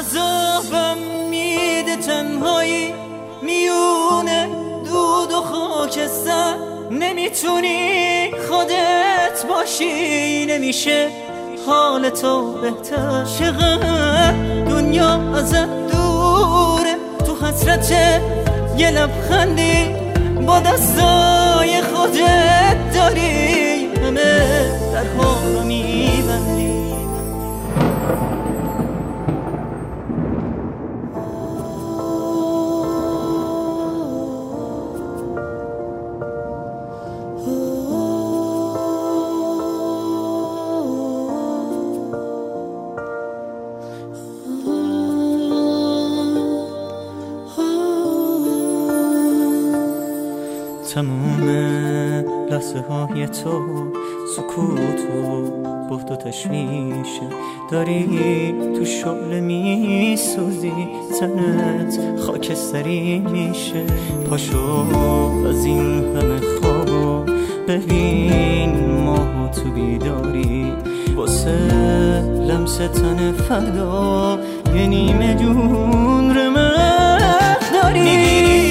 عذابم میده تنهایی میونه دود و خاکستر. نمیتونی خودت باشی، نمیشه حال تو بهتر. چقدر دنیا ازت دوره، تو حسرت یه لبخندی با دستای خودت داری همه درها رو میبندی. تموم لحظه های تو سکوت و بهت و تشویشه، داری تو شعله میسوزی، تنت خاکستری میشه. پاشو از این همه خوابو ببین ماهو تو بیداری، واسه لمس تن فردا یه نیمه جون رمق داری.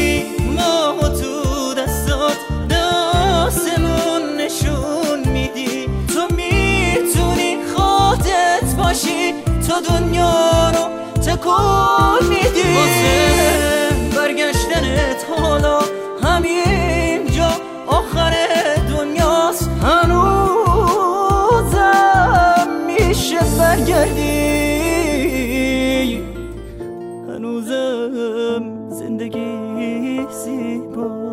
تو دنیا رو تکون میدی، واسه برگشتنت حالا همینجا آخر دنیاست. هنوزم میشه برگردی، هنوزم زندگی زیبا.